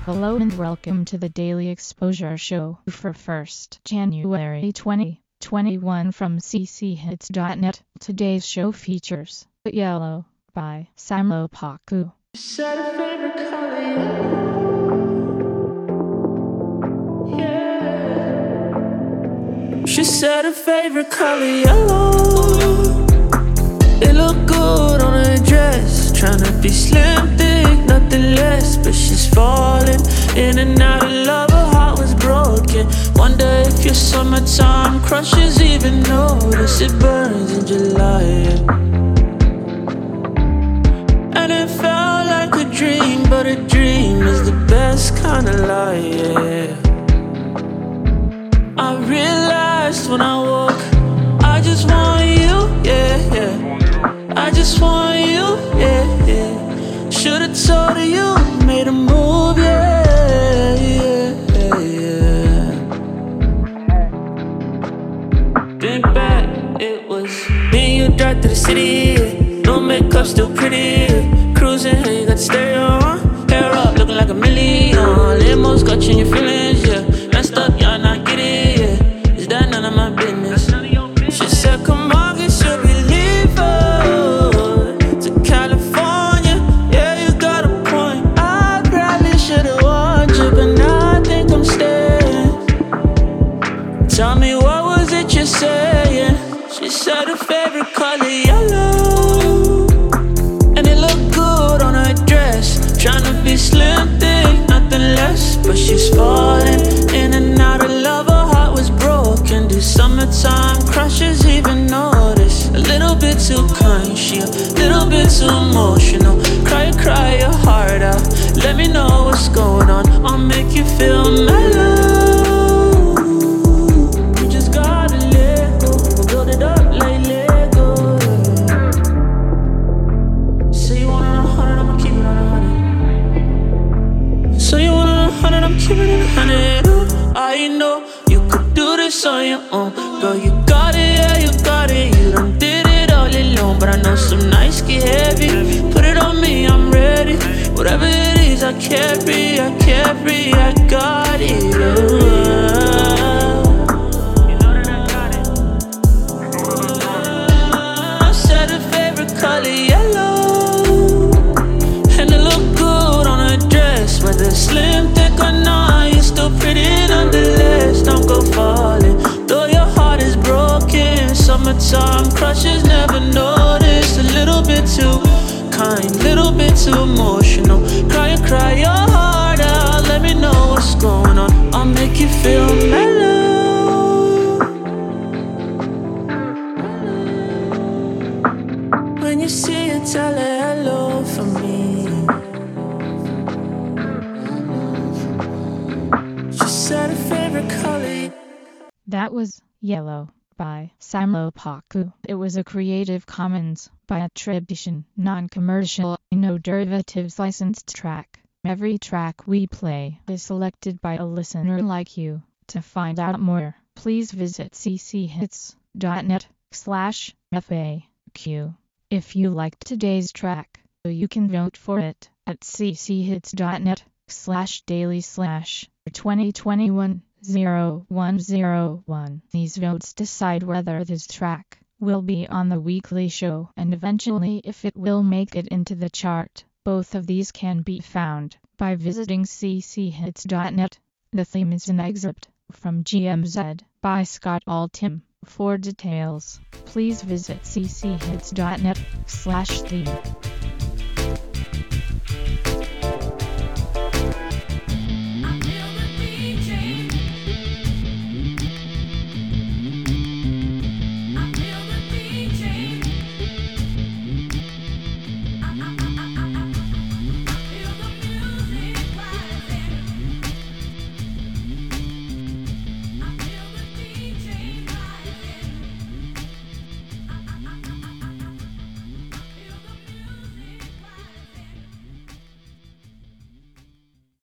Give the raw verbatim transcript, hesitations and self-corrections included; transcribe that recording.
Hello and welcome to the Daily Exposure Show for first January twenty twenty-one from c c hits dot net. Today's show features Yellow by Samo Paku. Said a favorite color, yeah. She said her favorite color yellow. It looked good on her dress. Tryna be slim, thick, nothing less. But she's falling in and out of love. Her heart was broken. Wonder if your summertime crushes even notice it burns in July, yeah. And it felt like a dream, but a dream is the best kind of lie, yeah. I realized when I woke, I just want you, yeah, yeah. I just want you, yeah, yeah. Should've told her you made a move, yeah, yeah, yeah. Think back, it was me and you drive through the city, yeah. No makeup, still pretty, yeah. Cruising, hey, you got the stereo on. Hair up, looking like a million. Limos got you in your feelings, yeah. Messed up, y'all not get it, yeah. Is that none of my business? She said, come on, get your believer to California. Yeah, you got a point. I probably should've warned you, but now I think I'm staying. Tell me, what was it you're saying? She said her favorite color yellow. Tryna be slim, thick, nothing less. But she's falling in and out of love. Her heart was broken. Do summertime crushes even notice? A little bit too kind, she a little bit too emotional. Cry, cry your heart out. Let me know what's going on. I'll make you feel mellow. You just gotta let go. We'll build it up like Lego. Say you want it a hundred, I'ma keep it on a hundred. So you want a hundred, I'm keeping it a hundred. Ooh, I know you could do this on your own. Girl, you got it, yeah, you got it. You done did it all alone. But I know some nights get heavy. Put it on me, I'm ready. Whatever it is, I carry, I carry, I got it. Ooh. You know that I got it. I said her favorite color yellow. Whether slim, thick or not, you're still pretty nonetheless. Don't go falling, though your heart is broken. Summertime crushes never noticed. A little bit too kind, little bit too emotional. Cry and cry your heart out. Let me know what's going on. I'll make you feel mellow. When you see her, tell her hello for me. That was Yellow by Samo Paku. It was a Creative Commons by attribution, non-commercial, no derivatives licensed track. Every track we play is selected by a listener like you. To find out more, please visit c c hits dot net slash F A Q. If you liked today's track, you can vote for it at c c hits dot net slash daily slash twenty twenty-one zero one zero one. These votes decide whether this track will be on the weekly show and eventually if it will make it into the chart. Both of these can be found by visiting c c hits dot net. The theme is an excerpt from G M Z by Scott Altham. For details, please visit c c hits dot net slash theme.